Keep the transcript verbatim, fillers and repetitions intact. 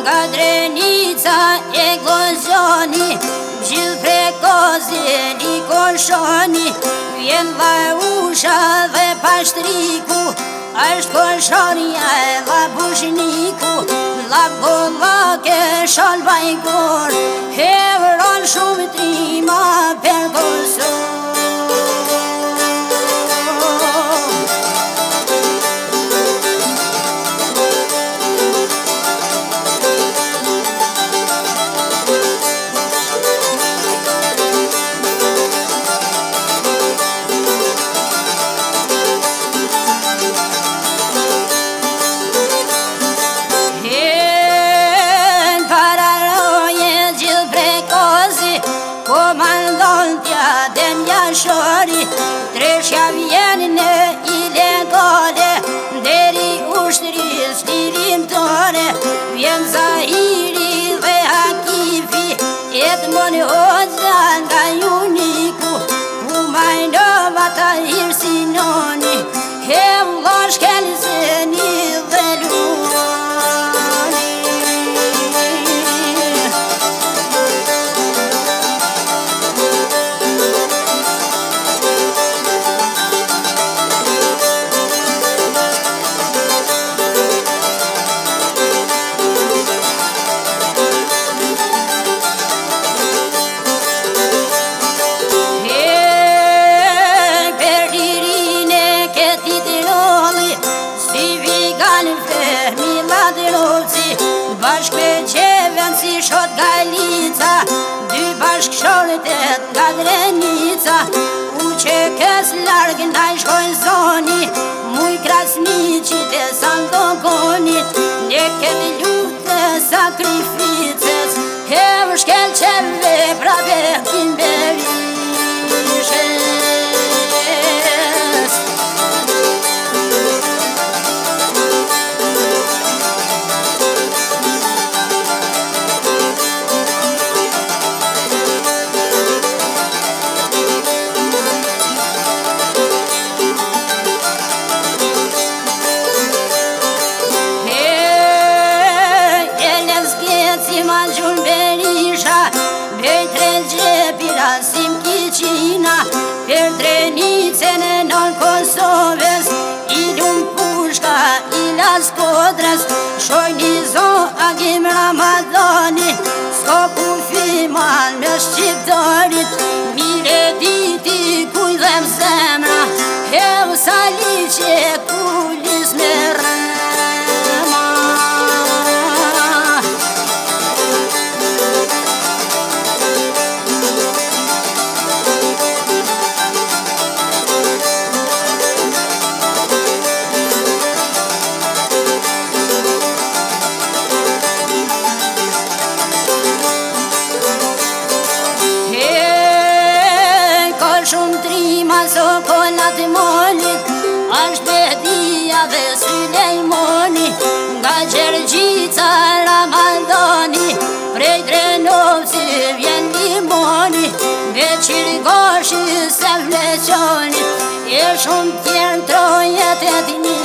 Nga Drenica e Glozjani, gjithë prekozin i koshoni, vjen Vajusha dhe Pashtriku, është koshonja e Labushniku, Labgollake shon Bajgor, hevron shumë trima për Kosovë. Komandantja Demja Shori, treshja vjen në ilegale, deri ushtris lirimtare, vjen Zahiri dhe Hakifi, Edmon Hoxha nga Juniku, Humajnova Tahir Sinoni, Hevlon Shkelzeni dhe Luani. Bashk me qeven si shot Galica, dy bashkëshortet nga Drenica, u që kës largë ndaj shkojnë zoni, muj Krasniqit e Sandokonit, një këtë lutë sakrificës, hev shkel qeve pra behtin berishes. Per Drenicën e non Kosovës, i lumë pushka, i las kodrës, shojnë i zo agim Ramadani, s'ko kufi mal me shqiptarit, mire diti kujdhem zemra, hev sali që kulis me rëma. Shumë trima so konat molit, është Behdia dhe Sulejmoni, nga Gjergjica Ramadani, prej Drenovci vjen Limoni, Beqirgoshi se vleqoni, e shumë tjerë trojet e dini.